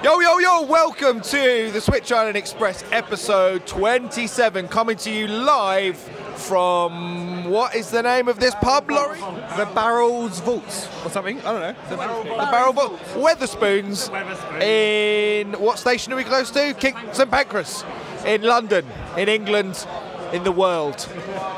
Yo, yo, yo, welcome to the Switch Island Express episode 27, coming to you live from, what is the name of this pub, Laurie? The Barrels Vaults, or something, I don't know. The Barrel Vault. Weatherspoons. In, what station are we close to? St Pancras, in London, in England, in the world.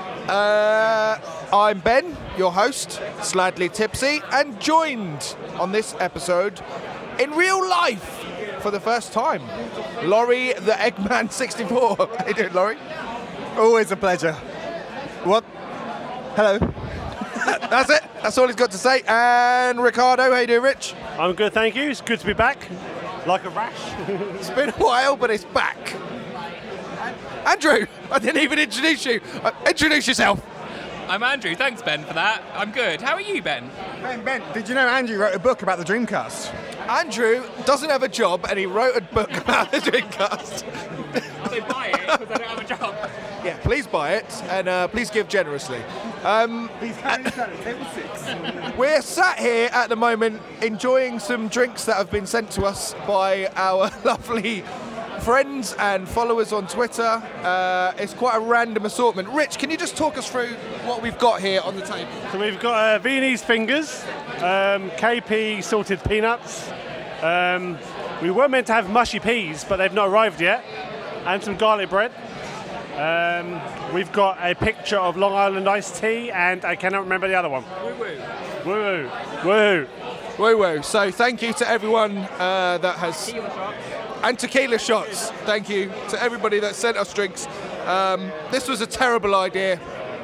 I'm Ben, your host, Sladley Tipsy, and joined on this episode in real life for the first time, Laurie the Eggman 64. How you doing, Laurie? Always a pleasure. What? Hello. That's it. That's all he's got to say. And Ricardo, how you doing, Rich? I'm good, thank you. It's good to be back. Like a rash. It's been a while, but it's back. Andrew, I didn't even introduce you. Introduce yourself. I'm Andrew. Thanks, Ben, for that. I'm good. How are you, Ben? Ben, did you know Andrew wrote a book about the Dreamcast? Andrew doesn't have a job, and he wrote a book about the Dreamcast. So buy it, because I don't have a job. Yeah, please buy it, and please give generously. Please carry this out at table 6. We're sat here at the moment enjoying some drinks that have been sent to us by our lovely friends and followers on Twitter. It's quite a random assortment. Rich, can you just talk us through what we've got here on the table? So we've got Viennese fingers, KP salted peanuts. We were meant to have mushy peas, but they've not arrived yet, and some garlic bread. We've got a picture of Long Island iced tea, and I cannot remember the other one. Woo woo. Woo woo. Woo woo. So thank you to everyone that has... And tequila shots. Thank you to everybody that sent us drinks. This was a terrible idea.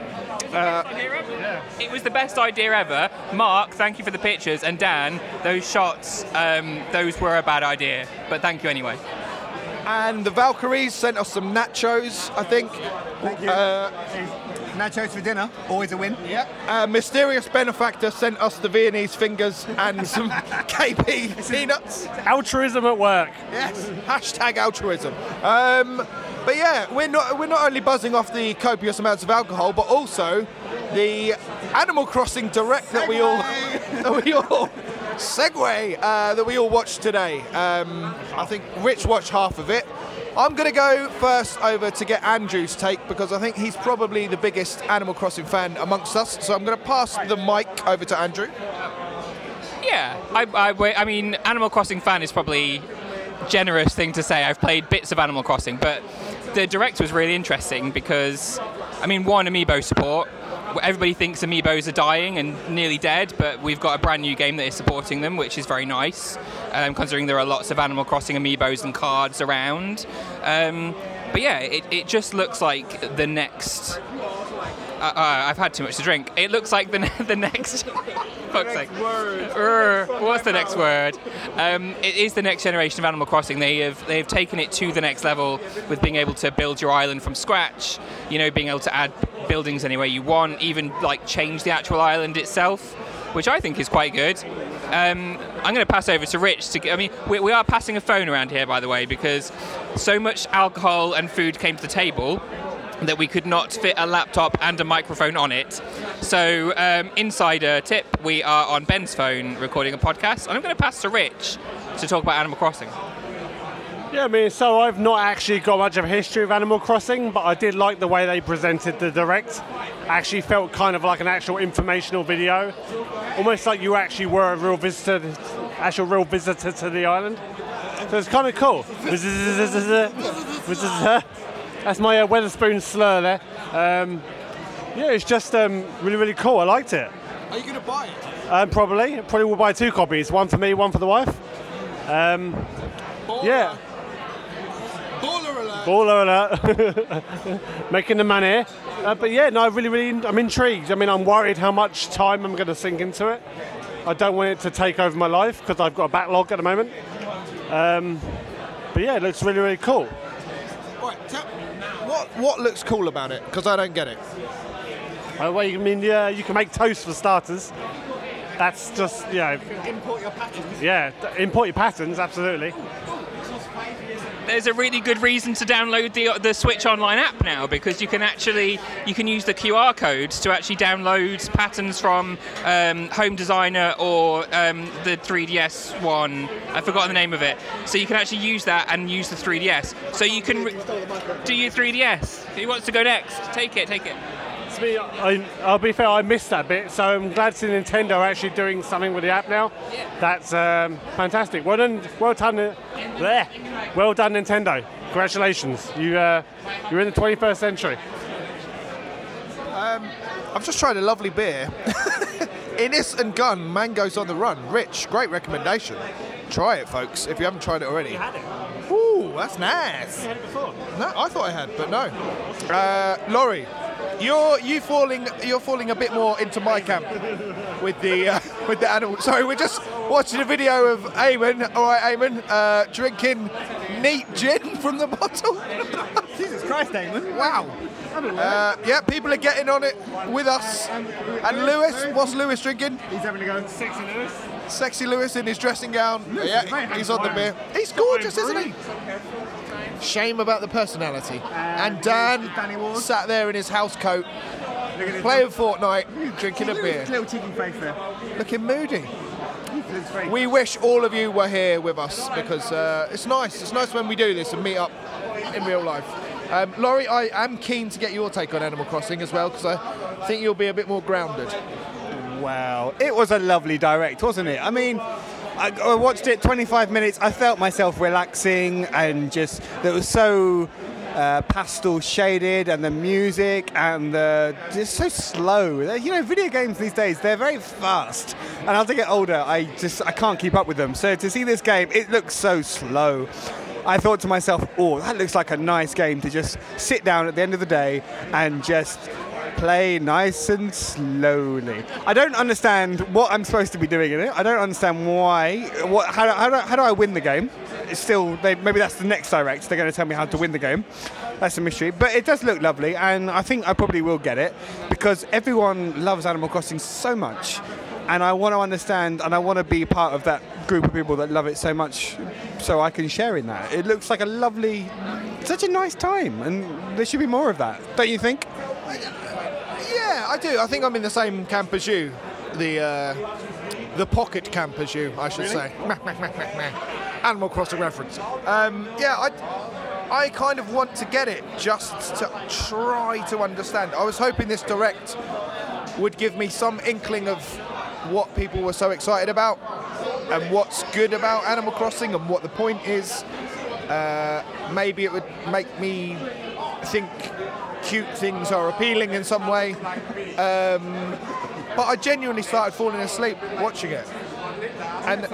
It was the best idea ever. Mark, thank you for the pictures. And Dan, those shots, those were a bad idea. But thank you anyway. And the Valkyries sent us some nachos, I think. Thank you. Nachos for dinner, always a win. Yeah. Mysterious Benefactor sent us the Viennese fingers and some KP peanuts. Altruism at work. Yes. Hashtag altruism. But yeah, we're not only buzzing off the copious amounts of alcohol, but also the Animal Crossing Direct that we all watched today. I think Rich watched half of it. I'm going to go first over to get Andrew's take because I think he's probably the biggest Animal Crossing fan amongst us. So I'm going to pass the mic over to Andrew. Yeah, I mean, Animal Crossing fan is probably a generous thing to say. I've played bits of Animal Crossing, but the Direct was really interesting because, I mean, one, Amiibo support. Everybody thinks Amiibos are dying and nearly dead, but we've got a brand new game that is supporting them, which is very nice, considering there are lots of Animal Crossing Amiibos and cards around. But yeah, it just looks like the next... I've had too much to drink. It looks like the next... Fuck's sake. What's the next word? It is the next generation of Animal Crossing. They have taken it to the next level with being able to build your island from scratch, you know, being able to add buildings anywhere you want, even like change the actual island itself, which I think is quite good. I'm going to pass over to Rich. We are passing a phone around here, by the way, because so much alcohol and food came to the table that we could not fit a laptop and a microphone on it. So, insider tip, we are on Ben's phone recording a podcast, and I'm going to pass to Rich to talk about Animal Crossing. Yeah, I mean, so I've not actually got much of a history of Animal Crossing, but I did like the way they presented the Direct. Actually felt kind of like an actual informational video, almost like you actually were a real visitor to the island. So it's kind of cool. That's my Weatherspoon slur there. Yeah, it's just really, really cool. I liked it. Are you going to buy it? Probably will buy 2 copies. One for me, one for the wife. Yeah. Baller alert. Making the money. But yeah, no, I'm intrigued. I mean, I'm worried how much time I'm going to sink into it. I don't want it to take over my life because I've got a backlog at the moment. But yeah, it looks really, really cool. Right, what looks cool about it? Because I don't get it. Well, you can make toast for starters. That's just, You can import your patterns. Yeah, import your patterns, absolutely. there's a really good reason to download the Switch Online app now, because you can use the QR code to actually download patterns from Home Designer or the 3DS one. I've forgotten the name of it. So you can actually use that and use the 3DS. So you can do your 3DS. Who wants to go next? Take it. To me, I'll be fair, I missed that bit, so I'm glad to see Nintendo are actually doing something with the app now. Yeah. That's fantastic. Well done, Nintendo. Congratulations. You're in the 21st century. I've just tried a lovely beer. Innis and Gunn, Mangoes on the Run. Rich, great recommendation. Try it, folks, if you haven't tried it already. You had it? Ooh, that's nice. You had it before? No, I thought I had, but no. Laurie, you're falling a bit more into my camp with the animal. Sorry, we're just watching a video of Eamon. All right, Eamon, drinking neat gin from the bottle. Jesus Christ, Eamon. Wow. Yeah, people are getting on it with us. And Lewis, what's Lewis drinking? He's having to go. Sexy Lewis. Sexy Lewis in his dressing gown. Yeah, he's on the beer. He's gorgeous, isn't he? Shame about the personality. And Dan Danny Ward. sat there in his house coat, Look at his playing Fortnite, drinking a beer, little cheeky face there. looking moody. Looks very We wish all of you were here with us, because it's nice. It's nice when we do this and meet up in real life. Laurie, I am keen to get your take on Animal Crossing as well, because I think you'll be a bit more grounded. Wow, it was a lovely direct, wasn't it? I mean, I watched it 25 minutes. I felt myself relaxing, and just it was so pastel shaded, and the music and just so slow. You know, video games these days, they're very fast, and as I get older, I can't keep up with them. So to see this game, it looks so slow. I thought to myself, oh, that looks like a nice game to just sit down at the end of the day and just play nice and slowly. I don't understand what I'm supposed to be doing in it. I don't understand why. How do I win the game? It's still, maybe that's the next direct. They're going to tell me how to win the game. That's a mystery. But it does look lovely, and I think I probably will get it, because everyone loves Animal Crossing so much. And I want to understand, and I want to be part of that group of people that love it so much, so I can share in that. It looks like a lovely, such a nice time, and there should be more of that. Don't you think? Yeah, I do. I think I'm in the same camp as you. The pocket camp as you, I should say. Animal Crossing reference. Yeah, I kind of want to get it just to try to understand. I was hoping this direct would give me some inkling of what people were so excited about and what's good about Animal Crossing and what the point is. Maybe it would make me think cute things are appealing in some way. But I genuinely started falling asleep watching it. And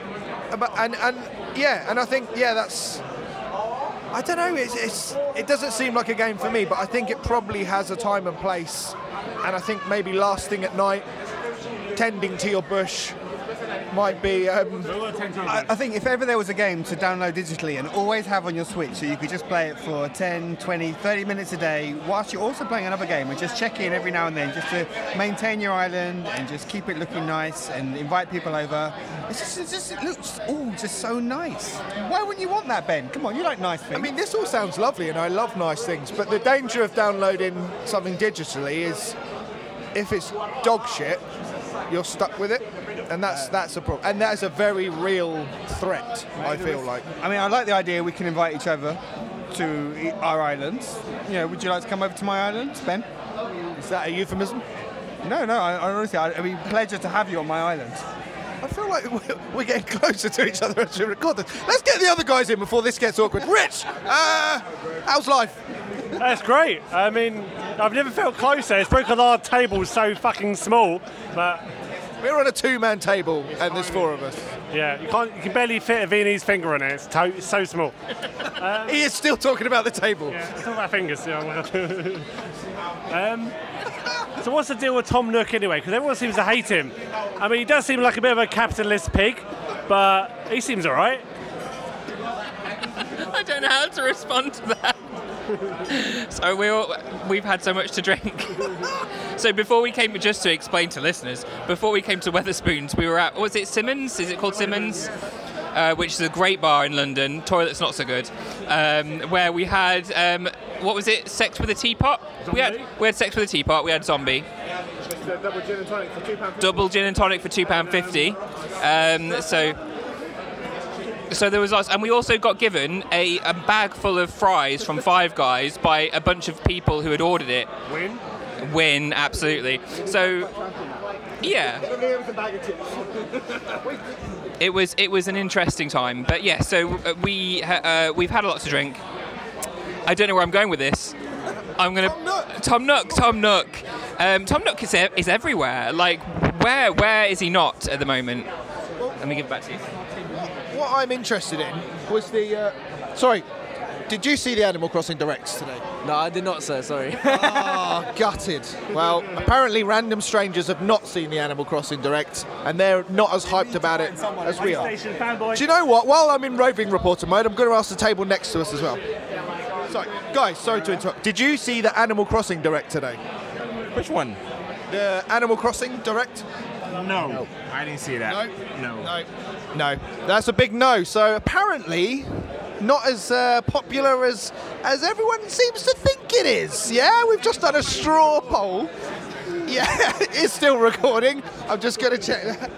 I think that's. I don't know. It doesn't seem like a game for me, but I think it probably has a time and place. And I think maybe lasting at night, tending to your bush, might be. I think if ever there was a game to download digitally and always have on your Switch, so you could just play it for 10, 20, 30 minutes a day, whilst you're also playing another game, and just check in every now and then, just to maintain your island and just keep it looking nice and invite people over. It looks all just so nice. Why wouldn't you want that, Ben? Come on, you like nice things. I mean, this all sounds lovely, and I love nice things. But the danger of downloading something digitally is, if it's dog shit, you're stuck with it. And that's a problem, and that is a very real threat. I feel like. I mean, I like the idea we can invite each other to our islands. You know, would you like to come over to my island, Ben? Is that a euphemism? No. I honestly, it'd be a pleasure to have you on my island. I feel like we're getting closer to each other as we record this. Let's get the other guys in before this gets awkward. Rich, how's life? That's great. I mean, I've never felt closer. It's broken our table's so fucking small, but. We're on a two-man table, and there's four of us. Yeah, you can barely fit a Viennese finger on it. It's so small. He is still talking about the table. Yeah, it's all about fingers. Yeah. So what's the deal with Tom Nook anyway? Because everyone seems to hate him. I mean, he does seem like a bit of a capitalist pig, but he seems all right. I don't know how to respond to that. So we've had so much to drink. So before we came, just to explain to listeners, before we came to Wetherspoons, we were at, was it Simmons? Is it called Simmons? which is a great bar in London. Toilet's not so good. Where we had what was it? Sex with a Teapot. We had Sex with a Teapot. We had Zombie. Double gin and tonic for £2.50. Double gin and tonic for £2.50. So there was lots, and we also got given a bag full of fries from Five Guys by a bunch of people who had ordered it. Win, absolutely. So, yeah. It was an interesting time, but yeah. So we've had a lot to drink. I don't know where I'm going with this. I'm gonna Tom Nook. Tom Nook is everywhere. Like, where is he not at the moment? Let me give it back to you. What I'm interested in was the. Sorry, did you see the Animal Crossing Directs today? No, I did not, sir. Sorry. Gutted. Well, apparently random strangers have not seen the Animal Crossing Direct, and they're not as hyped about it as we are. Do you know what? While I'm in roving reporter mode, I'm going to ask the table next to us as well. Sorry, guys, sorry to interrupt. Did you see the Animal Crossing Direct today? Which one? The Animal Crossing Direct? No. I didn't see that. No. That's a big no. So apparently, not as popular as everyone seems to think it is. Yeah, we've just done a straw poll. Yeah, it's still recording. I'm just going to check that.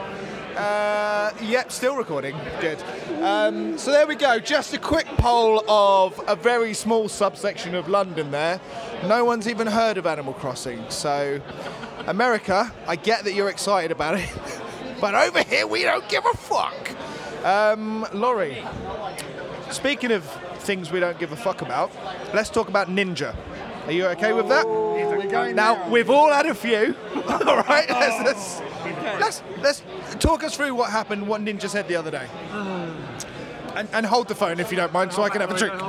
Yep, still recording. Good. So there we go. Just a quick poll of a very small subsection of London there. No one's even heard of Animal Crossing. So, America, I get that you're excited about it. But over here, we don't give a fuck. Laurie, speaking of things we don't give a fuck about, let's talk about Ninja. Are you okay with that? Now, we've all had a few. All right, let's talk us through what happened, what Ninja said the other day. And hold the phone if you don't mind, so I can have a drink.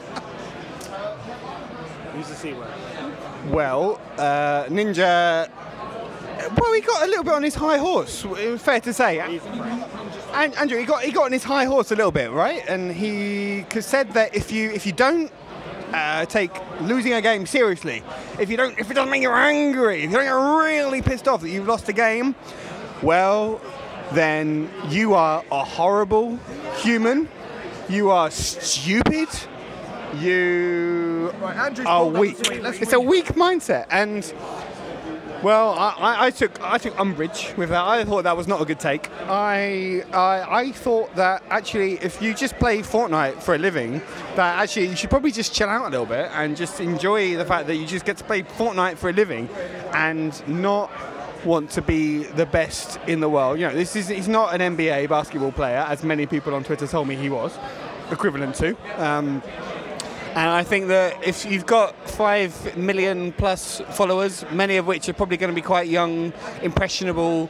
Use the C word. Well, Ninja. Well, he got a little bit on his high horse. Fair to say. And Andrew, he got on his high horse a little bit, right? And he said that if you don't take losing a game seriously, if it doesn't make you angry, if you don't get really pissed off that you've lost a game, well, then you are a horrible human. You are stupid. You are weak. It's a weak mindset, and well, I took umbrage with that. I thought that was not a good take. I thought that actually, if you just play Fortnite for a living, that actually you should probably just chill out a little bit and just enjoy the fact that you just get to play Fortnite for a living, and not want to be the best in the world. You know, he's not an NBA basketball player, as many people on Twitter told me he was equivalent to. And I think that if you've got 5 million plus followers, many of which are probably going to be quite young, impressionable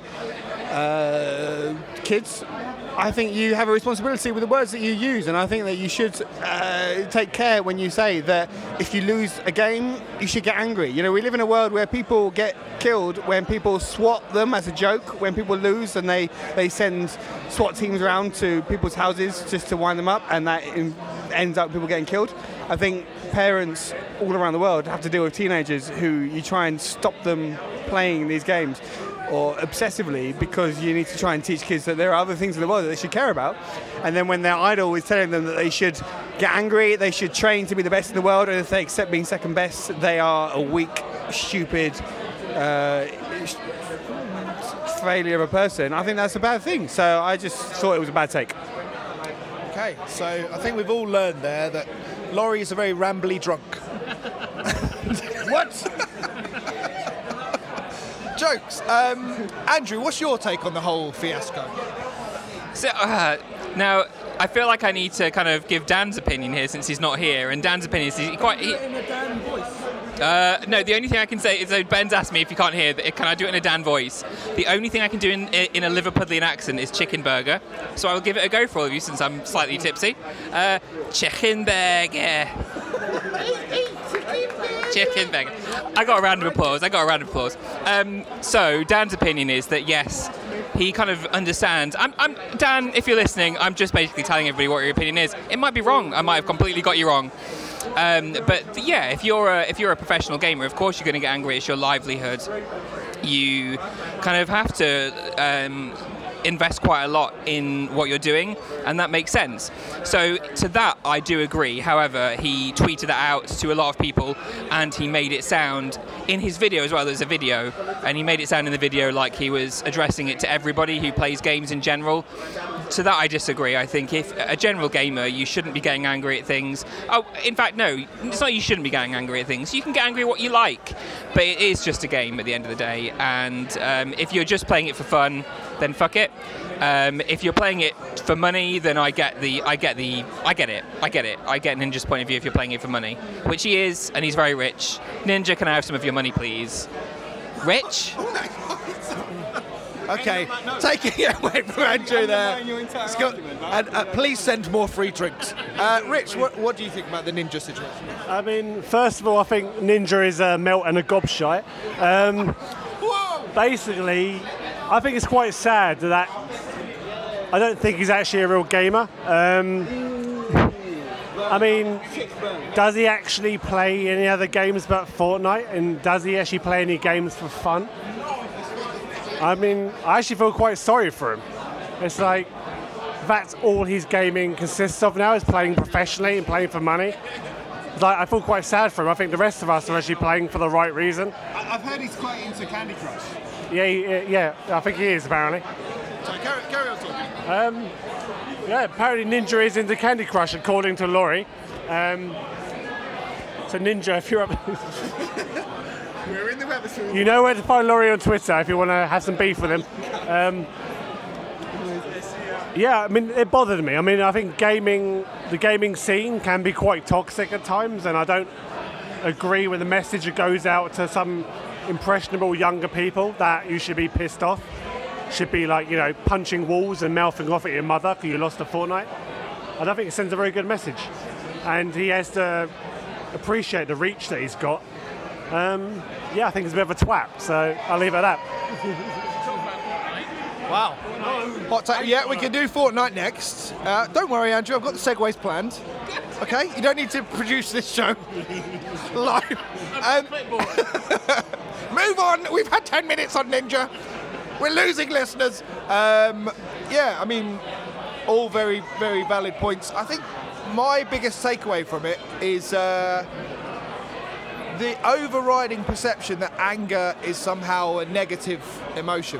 kids, I think you have a responsibility with the words that you use, and I think that you should take care when you say that if you lose a game, you should get angry. You know, we live in a world where people get killed when people swat them as a joke, when people lose and they send SWAT teams around to people's houses just to wind them up, and that ends up people getting killed. I think parents all around the world have to deal with teenagers who you try and stop them playing these games, or obsessively, because you need to try and teach kids that there are other things in the world that they should care about. And then when their idol is telling them that they should get angry, they should train to be the best in the world, and if they accept being second best, they are a weak, stupid failure of a person, I think that's a bad thing. So I just thought it was a bad take. Okay, so I think we've all learned there that Laurie is a very rambly drunk. What? Jokes. Andrew, what's your take on the whole fiasco? So, now, I feel like I need to kind of give Dan's opinion here since he's not here, and Dan's opinion is no, the only thing I can say is, Ben's asked me if you can't hear, can I do it in a Dan voice? The only thing I can do in a Liverpudlian accent is chicken burger, so I'll give it a go for all of you since I'm slightly tipsy. Chicken burger. Chicken burger. I got a round of applause. So Dan's opinion is that yes, he kind of understands. I'm Dan, if you're listening, I'm just basically telling everybody what your opinion is. It might be wrong. I might have completely got you wrong. But yeah, if you're a professional gamer, of course you're going to get angry. It's your livelihood. You kind of have to invest quite a lot in what you're doing, and that makes sense. So to that, I do agree. However, he tweeted it out to a lot of people, and he made it sound in his video as well. There's a video, and he made it sound in the video like he was addressing it to everybody who plays games in general. To that, I disagree. I think if a general gamer, you shouldn't be getting angry at things. Oh, in fact, no, it's not you shouldn't be getting angry at things. You can get angry at what you like, but it is just a game at the end of the day. And if you're just playing it for fun, then fuck it. If you're playing it for money, then I get it. I get Ninja's point of view if you're playing it for money, which he is, and he's very rich. Ninja, can I have some of your money, please? Rich? Okay, taking it away from Andrew there. And please send more free drinks. Rich, what do you think about the Ninja situation? I mean, first of all, I think Ninja is a melt and a gobshite. Basically, I think it's quite sad that I don't think he's actually a real gamer. I mean, does he actually play any other games but Fortnite? And does he actually play any games for fun? I mean, I actually feel quite sorry for him. It's like, that's all his gaming consists of now, is playing professionally and playing for money. It's like, I feel quite sad for him. I think the rest of us are actually playing for the right reason. I've heard he's quite into Candy Crush. Yeah, I think he is, apparently. So carry on talking. Yeah, apparently Ninja is into Candy Crush, according to Laurie. So Ninja, if you're up... We're in the webinar. You know where to find Laurie on Twitter if you want to have some beef with him. Yeah, I mean, it bothered me. I mean, I think the gaming scene can be quite toxic at times, and I don't agree with the message that goes out to some impressionable younger people that you should be pissed off. Should be like, punching walls and mouthing off at your mother because you lost to Fortnite. I don't think it sends a very good message. And he has to appreciate the reach that he's got. Yeah, I think he's a bit of a twat, so I'll leave it at that. Wow. Hot take. Yeah, we can do Fortnite next. Don't worry, Andrew, I've got the segues planned. Okay, you don't need to produce this show live. Move on. We've had 10 minutes on Ninja. We're losing listeners. Yeah, I mean, all very, very valid points. I think my biggest takeaway from it is the overriding perception that anger is somehow a negative emotion.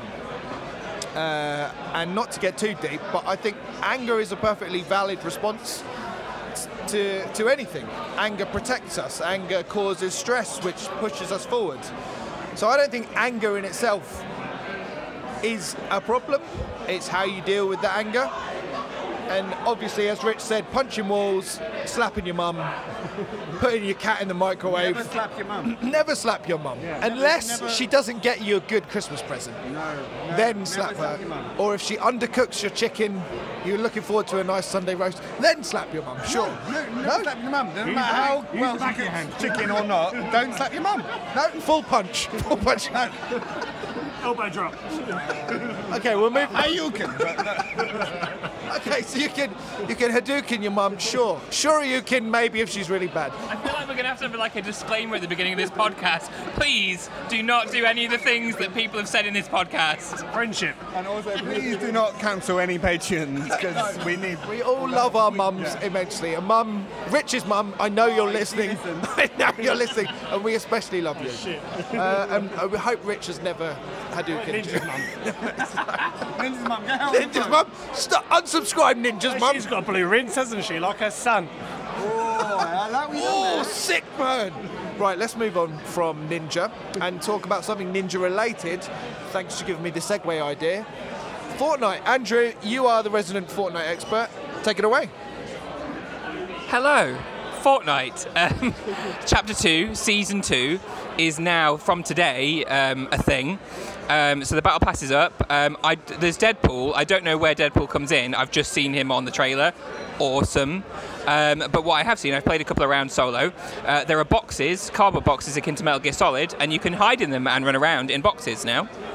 And not to get too deep, but I think anger is a perfectly valid response to anything. Anger protects us. Anger causes stress, which pushes us forward. So I don't think anger in itself is a problem. It's how you deal with the anger. And obviously, as Rich said, punching walls, slapping your mum, putting your cat in the microwave. Never slap your mum. Never slap your mum. Yeah. Unless Never. she doesn't get you a good Christmas present. No. Then never slap her. your mum. Or if she undercooks your chicken, you're looking forward to a nice Sunday roast, then slap your mum. Sure. No, slap your mum. Doesn't matter how well she cooks chicken or not, don't slap your mum. No, full punch. Full punch. No. Elbow drop. Okay, we'll move. Hadouken. Okay, so you can Hadouken your mum, sure. Shoryuken maybe if she's really bad. I feel like we're going to have a disclaimer at the beginning of this podcast. Please do not do any of the things that people have said in this podcast. Friendship. And also, please do not cancel any Patreons, because We all love our mums immensely. And mum, Rich's mum, I know you're listening. I know you're listening, and we especially love you. And we hope Rich has never Hadouken. Ninja's mum. Ninja's mum, get out. Ninja's mum, unsubscribe Ninja's mum. She's got a blue rinse, hasn't she? Like her son. Oh, I like what you done Oh, there. sick burn. Right, let's move on from Ninja and talk about something Ninja related. Thanks for giving me the segue idea. Fortnite. Andrew, you are the resident Fortnite expert. Take it away. Hello. Fortnite. Chapter 2, Season 2 is now, from today, a thing. So the Battle Pass is up. There's Deadpool. I don't know where Deadpool comes in. I've just seen him on the trailer. Awesome. But what I have seen, I've played a couple of rounds solo. There are boxes, cardboard boxes akin to Metal Gear Solid, and you can hide in them and run around in boxes now.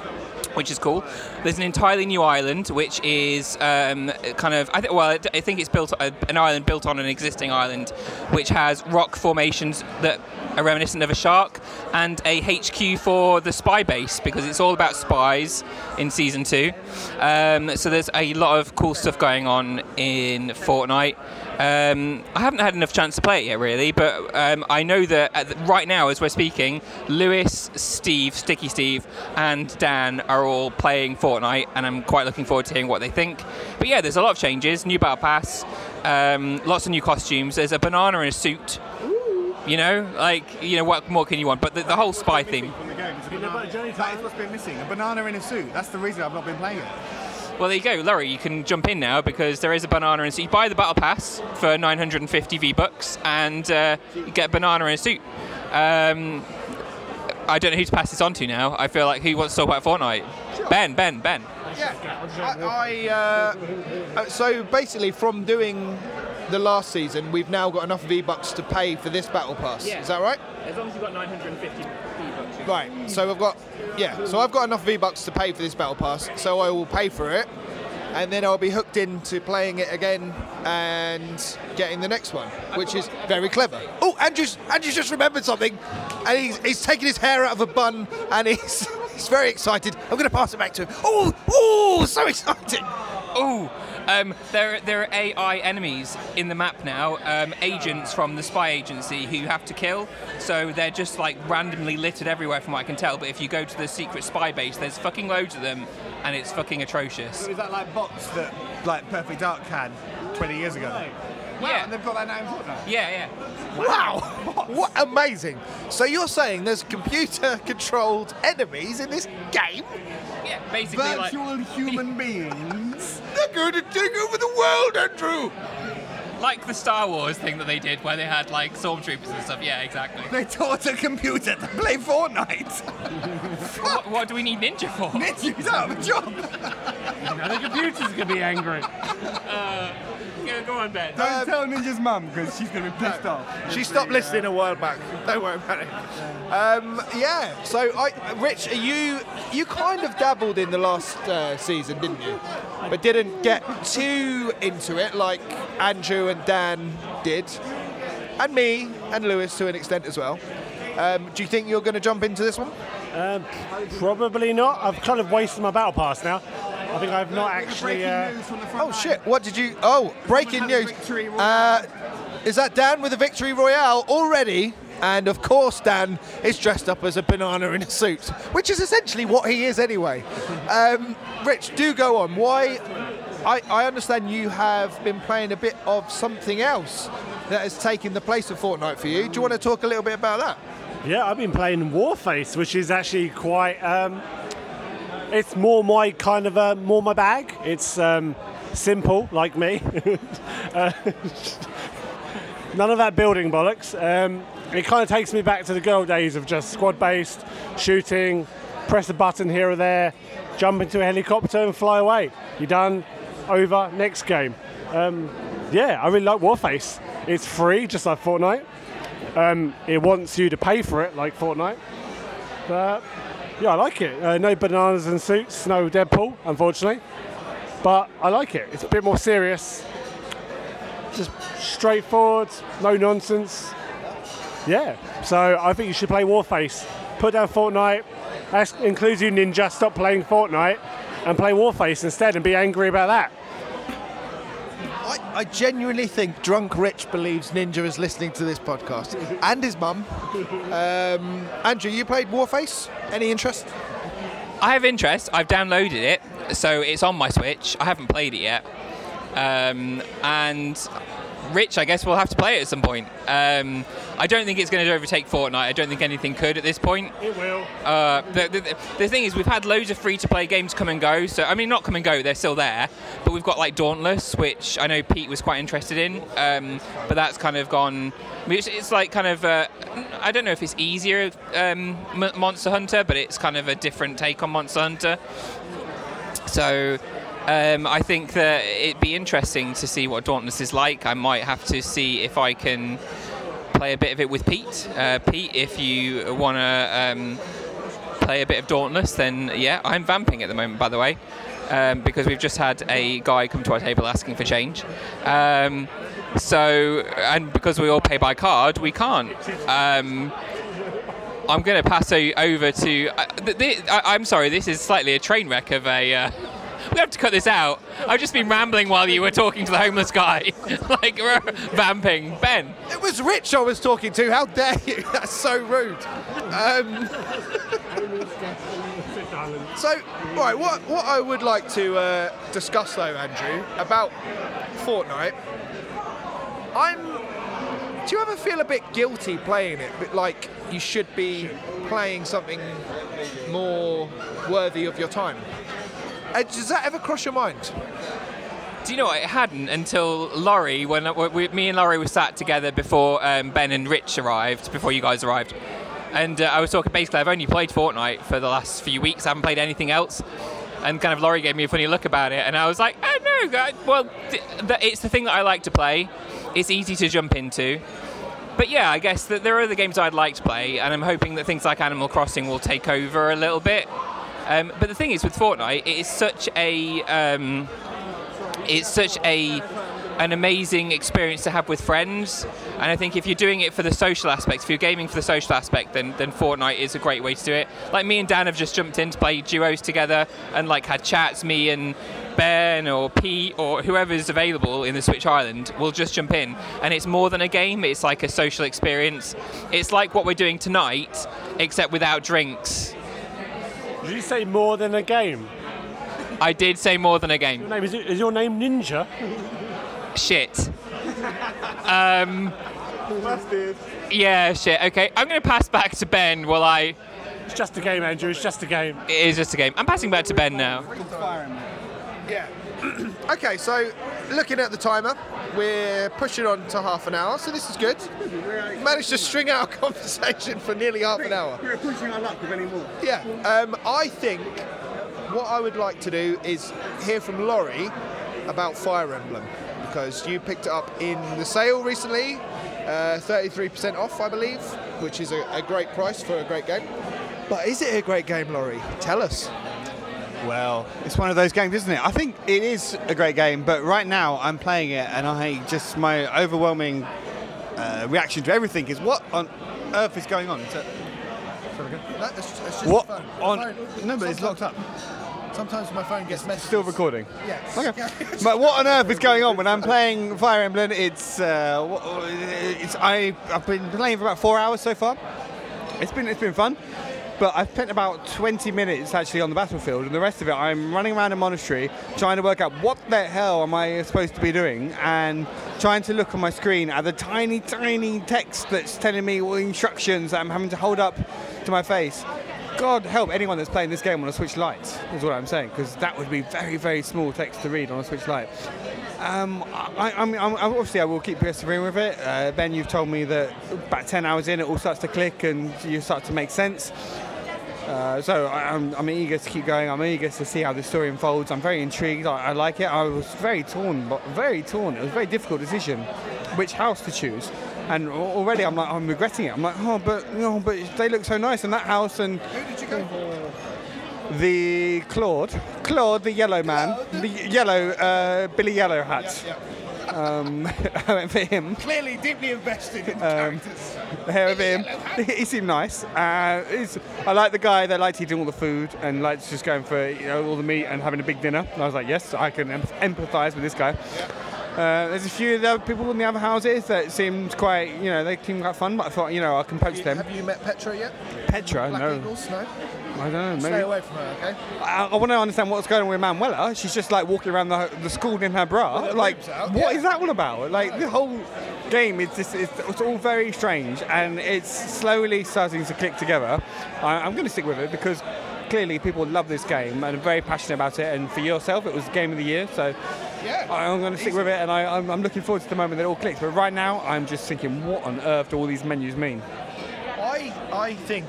which is cool. There's an entirely new island, which is I think it's built an island built on an existing island, which has rock formations that are reminiscent of a shark, and a HQ for the spy base, because it's all about spies in Season 2. So there's a lot of cool stuff going on in Fortnite. I haven't had enough chance to play it yet, really, but I know that right now, as we're speaking, Lewis, Steve, Sticky Steve, and Dan are all playing Fortnite, and I'm quite looking forward to hearing what they think. But yeah, there's a lot of changes, new battle pass, lots of new costumes. There's a banana in a suit. What more can you want? But the whole spy theme. That is what's been missing. A banana in a suit. That's the reason I've not been playing it. Well, there you go, Laurie. You can jump in now because there is a banana in a suit. You buy the battle pass for 950 V-Bucks and you get a banana in a suit. I don't know who to pass this on to now. I feel like who wants to talk about Fortnite? Sure. Ben. Yeah. So basically, from doing the last season, we've now got enough V-Bucks to pay for this battle pass. Yeah. Is that right? As long as you've got 950 V-Bucks. Right. So I've got enough V-Bucks to pay for this battle pass. So I will pay for it, and then I'll be hooked into playing it again and getting the next one, which is very clever. Oh, Andrew's just remembered something, and he's taking his hair out of a bun, and he's very excited. I'm going to pass it back to him. Oh, so exciting! Oh. There are AI enemies in the map now, agents from the spy agency who you have to kill. So they're just like randomly littered everywhere from what I can tell. But if you go to the secret spy base, there's fucking loads of them, and it's fucking atrocious. So is that like bots that like Perfect Dark had 20 years ago? Wow, yeah. And they've got that name for now? Yeah. Wow! What amazing! So you're saying there's computer-controlled enemies in this game? Yeah, basically virtual human beings. They're going to take over the world, Andrew! Like the Star Wars thing that they did where they had like stormtroopers and stuff. Yeah, exactly. They taught a computer to play Fortnite. What do we need Ninja for? Ninja, you don't have a job. The computer's going to be angry. Go on, Ben. Don't tell Ninja's mum because she's going to be pissed off. She stopped listening a while back. Don't worry about it. So, Rich, you kind of dabbled in the last season, didn't you? But didn't get too into it like Andrew and Dan did, and me and Lewis to an extent as well. Do you think you're going to jump into this one? Probably not. I've kind of wasted my battle pass now. I think I've not actually... Oh, shit. What did you... Oh, breaking news. Is that Dan with a victory royale already? And, of course, Dan is dressed up as a banana in a suit, which is essentially what he is anyway. Rich, do go on. Why... I understand you have been playing a bit of something else that has taken the place of Fortnite for you. Do you want to talk a little bit about that? Yeah, I've been playing Warface, which is actually quite... it's more my kind of more my bag. It's simple, like me. None of that building bollocks. It kind of takes me back to the good old days of just squad-based shooting, press a button here or there, jump into a helicopter and fly away. You're done. Over. Next game. I really like Warface. It's free, just like Fortnite. It wants you to pay for it, like Fortnite. But yeah, I like it. No bananas and suits, no Deadpool, unfortunately. But I like it. It's a bit more serious. Just straightforward, no nonsense. Yeah, so I think you should play Warface. Put down Fortnite. That includes you, Ninja. Stop playing Fortnite and play Warface instead and be angry about that. I genuinely think Drunk Rich believes Ninja is listening to this podcast. And his mum. Andrew, you played Warface? Any interest? I have interest. I've downloaded it, so it's on my Switch. I haven't played it yet. And Rich, I guess we'll have to play it at some point. I don't think it's going to overtake Fortnite. I don't think anything could at this point. It will. The thing is, we've had loads of free-to-play games come and go. So I mean, not come and go, they're still there. But we've got like Dauntless, which I know Pete was quite interested in. But that's kind of gone... It's like kind of... I don't know if it's easier Monster Hunter, but it's kind of a different take on Monster Hunter. So... I think that it'd be interesting to see what Dauntless is like. I might have to see if I can play a bit of it with Pete. Pete, if you want to play a bit of Dauntless, then yeah, I'm vamping at the moment, by the way, because we've just had a guy come to our table asking for change. So, and because we all pay by card, we can't. I'm going to pass over to... I'm sorry, this is slightly a train wreck of a... we have to cut this out. I've just been rambling while you were talking to the homeless guy. Like, vamping. Ben. It was Rich I was talking to. How dare you? That's so rude. So, right, what I would like to discuss, though, Andrew, about Fortnite... Do you ever feel a bit guilty playing it? But like you should be playing something more worthy of your time? Does that ever cross your mind? Do you know what? It hadn't until Laurie, when me and Laurie were sat together before Ben and Rich arrived, before you guys arrived. And I was talking, basically, I've only played Fortnite for the last few weeks. I haven't played anything else. And kind of Laurie gave me a funny look about it. And I was like, oh, no, well, it's the thing that I like to play. It's easy to jump into. But yeah, I guess that there are other games I'd like to play, and I'm hoping that things like Animal Crossing will take over a little bit. But the thing is, with Fortnite, it is such an amazing experience to have with friends. And I think if you're doing it for the social aspect, if you're gaming for the social aspect, then Fortnite is a great way to do it. Like me and Dan have just jumped in to play duos together and like had chats. Me and Ben or Pete or whoever's available in the Switch Island will just jump in, and it's more than a game. It's like a social experience. It's like what we're doing tonight, except without drinks. Did you say more than a game? I did say more than a game. Is your name Ninja? Shit. Yeah, shit. Okay, I'm going to pass back to Ben while I... It's just a game, Andrew. It's just a game. It is just a game. I'm passing back to Ben now. Yeah. Okay, so looking at the timer, we're pushing on to half an hour, so this is good. Managed to string out a conversation for nearly half an hour. We're pushing our luck with any more. Yeah, I think what I would like to do is hear from Laurie about Fire Emblem, because you picked it up in the sale recently, 33% off, I believe, which is a great price for a great game. But is it a great game, Laurie? Tell us. Well, it's one of those games, isn't it? I think it is a great game, but right now I'm playing it and my overwhelming reaction to everything is, what on earth is going on? It's just What the phone. on? The phone. No, but it's locked up. Sometimes my phone gets messages. Still recording. Yes. Okay. But what on earth is going on when I'm playing Fire Emblem? I've been playing for about 4 hours so far. It's been fun. But I've spent about 20 minutes actually on the battlefield, and the rest of it I'm running around a monastery trying to work out what the hell am I supposed to be doing, and trying to look on my screen at the tiny, tiny text that's telling me all the instructions that I'm having to hold up to my face. God help anyone that's playing this game on a Switch Lite, is what I'm saying, because that would be very, very small text to read on a Switch Lite. Obviously I will keep persevering with it. Ben, you've told me that about 10 hours in it all starts to click and you start to make sense. So I'm eager to keep going. I'm eager to see how the story unfolds. I'm very intrigued. I like it. I was very torn. It was a very difficult decision which house to choose. And already I'm regretting it. I'm like, but they look so nice in that house. And Who did you go for? the Claude, the yellow man, the yellow Billy Yellow hat. Yeah. I went for him. Clearly deeply invested in characters. The hair of him. He seemed nice. I like the guy that liked eating all the food and liked just going for all the meat and having a big dinner. And I was like, yes, I can empathise with this guy. There's a few other people in the other houses that seemed quite, they seemed quite fun, but I thought, I can poach them. Have you met Petra yet? Petra? Black No. Eagles? No? I don't know. Maybe. Stay away from her, okay? I want to understand what's going on with Manuela. She's just like walking around the school in her bra. With her Like, boobs out, what yeah. is that all about? Like, the whole game is just, it's all very strange, and it's slowly starting to click together. I'm going to stick with it because clearly people love this game and are very passionate about it. And for yourself, it was Game of the Year, so Yeah. I'm going to stick with it. And I'm looking forward to the moment that it all clicks. But right now, I'm just thinking, what on earth do all these menus mean? I think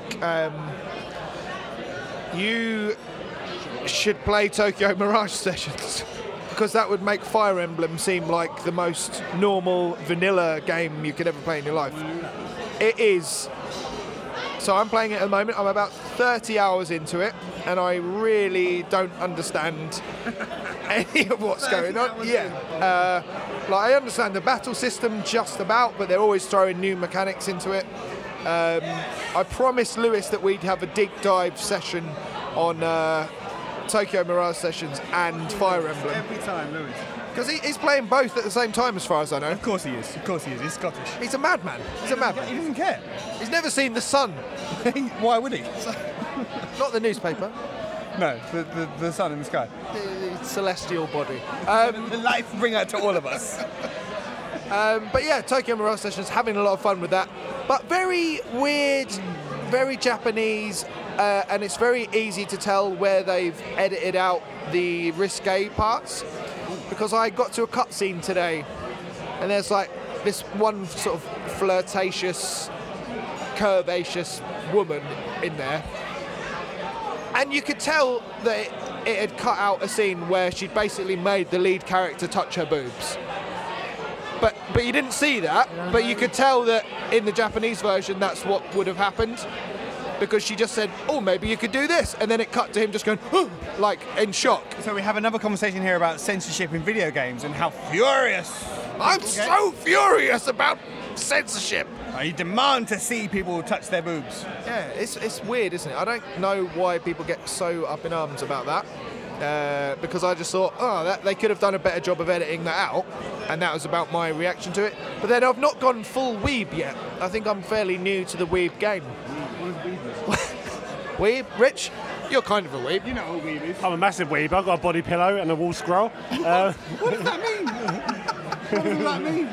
you should play Tokyo Mirage Sessions because that would make Fire Emblem seem like the most normal vanilla game you could ever play in your life. It is So I'm playing it at the moment. I'm about 30 hours into it, and I really don't understand any of what's going on. Yeah. I understand the battle system just about, but they're always throwing new mechanics into it. I promised Lewis that we'd have a deep dive session on Tokyo Mirage Sessions and Fire Emblem. Every time, Lewis. Because he's playing both at the same time, as far as I know. Of course he is. He's Scottish. He's a madman. He's a madman. He doesn't care. He's never seen the sun. Why would he? Not the newspaper. No, the sun in the sky. The celestial body. The light bringer to all of us. But yeah, Tokyo Mirage Sessions, having a lot of fun with that. But very weird, very Japanese, and it's very easy to tell where they've edited out the risque parts. Because I got to a cutscene today, and there's like this one sort of flirtatious, curvaceous woman in there. And you could tell that it had cut out a scene where she'd basically made the lead character touch her boobs. But you didn't see that, but you could tell that in the Japanese version that's what would have happened. Because she just said, oh, maybe you could do this. And then it cut to him just going, oh, like in shock. So we have another conversation here about censorship in video games and how furious. I'm so furious about censorship. I demand to see people touch their boobs. Yeah, it's weird, isn't it? I don't know why people get so up in arms about that. Because I just thought, that they could have done a better job of editing that out. And that was about my reaction to it. But then I've not gone full weeb yet. I think I'm fairly new to the weeb game. Weeb? Rich? You're kind of a weeb. You know what weeb is. I'm a massive weeb. I've got a body pillow and a wall scroll. What does that mean? What does that mean?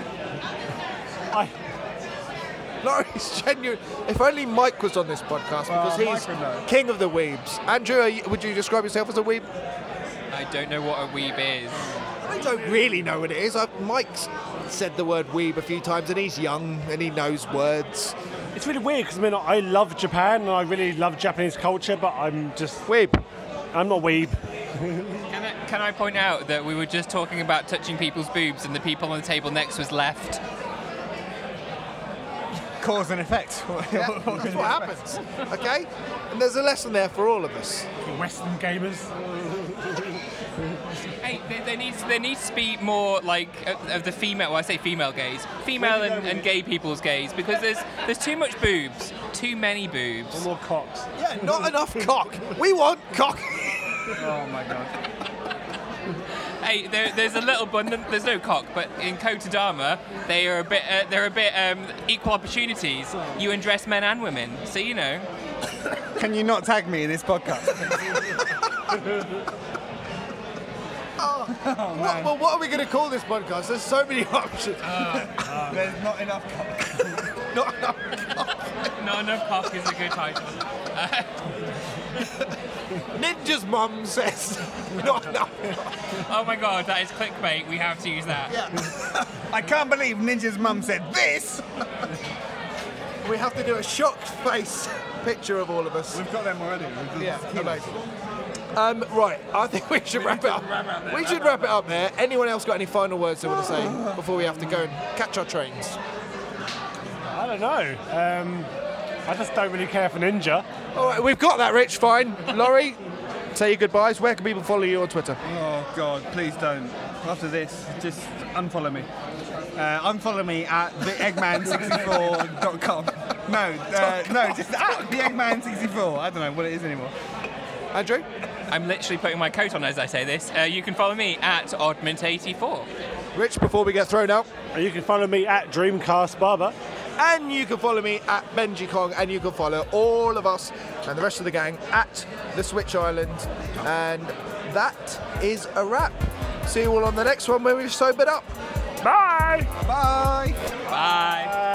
Laurie's genuine. If only Mike was on this podcast, because he's king of the weebs. Andrew, would you describe yourself as a weeb? I don't know what a weeb is. I don't really know what it is. Mike's said the word weeb a few times, and he's young and he knows words. It's really weird because I love Japan and I really love Japanese culture, but I'm just weeb. I'm not weeb. Can I point out that we were just talking about touching people's boobs and the people on the table next was left? Cause and effect. Yeah, that's what happens. Okay? And there's a lesson there for all of us. Western gamers. Hey, there needs to be more like of the female. Well, I say female gaze, female and gay people's gaze, because there's too much boobs, too many boobs. More cocks. Yeah, not enough cock. We want cock. Oh my god. Hey, there's a little abundant. There's no cock, but in Kotodama, they're a bit equal opportunities. You undress men and women, so you know. Can you not tag me in this podcast? Well, what are we going to call this podcast? There's so many options. There's not enough cock. Not enough cock. Not enough cock is a good title. Ninja's mum says not enough cock. Oh my god, that is clickbait. We have to use that. Yeah. I can't believe Ninja's mum said this. We have to do a shocked face picture of all of us. We've got them already. Yeah, amazing. Right, I think we should wrap it up. We should wrap it up there. Anyone else got any final words they want to say before we have to go and catch our trains? I don't know. I just don't really care for Ninja. All right, we've got that, Rich. Fine. Laurie, say your goodbyes. Where can people follow you on Twitter? Oh God, please don't. After this, just unfollow me. Unfollow me at theeggman64.com. No, just at theeggman64. I don't know what it is anymore. Andrew? I'm literally putting my coat on as I say this. You can follow me at Oddment84. Rich, before we get thrown out. And you can follow me at Dreamcast Barber. And you can follow me at Benji Kong, and you can follow all of us and the rest of the gang at the Switch Island. And that is a wrap. See you all on the next one where we've sobered up. Bye! Bye! Bye!